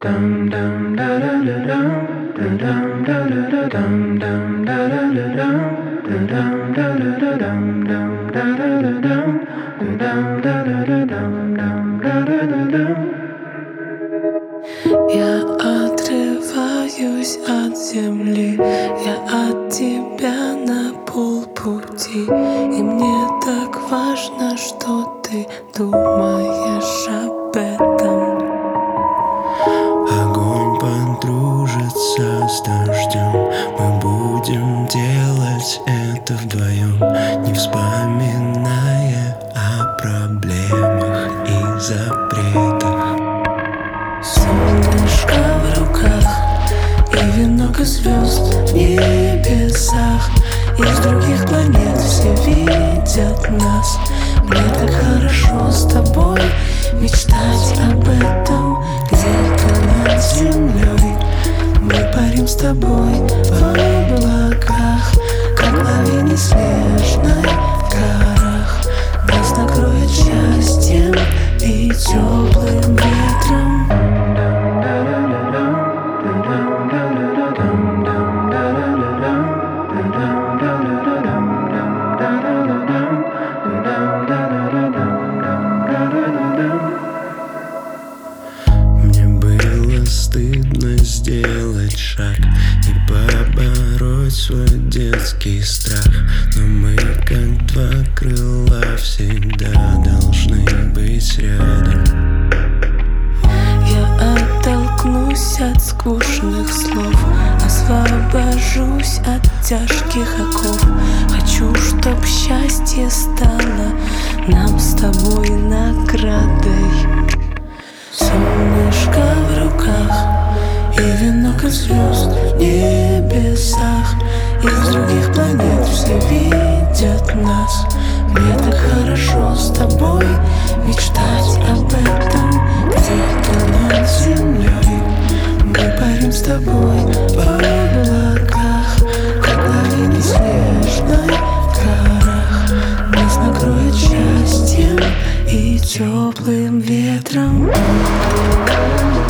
Я отрываюсь от земли, я от тебя на полпути, и мне так важно, что ты думаешь об этом. Огонь подружится с дождем, мы будем делать это вдвоем, не вспоминая о проблемах и запретах. Солнышко в руках и венок из звезд в небесах. Из других планет все видят нас. Мне так хорошо с тобой мечтать об этом. Где-то над землей мы парим с тобой в облаках, как лавине снежной в горах. Нас накроет счастьем и теплым ветром. Мне было стыдно сделать шаг и побороть свой детский страх, но мы, как два крыла, всегда должны быть рядом. Я оттолкнусь от скучных слов, освобожусь от тяжких оков. Хочу, чтоб счастье стало нам с тобой наградой. Солнышко в руках и венок из звезд в небесах. Из других планет все видят нас. Мне так хорошо с тобой мечтать об этом. Где-то над землей мы парим с тобой в облаках, как лавине снежной в горах. Нас накроет счастьем и теплым ветром.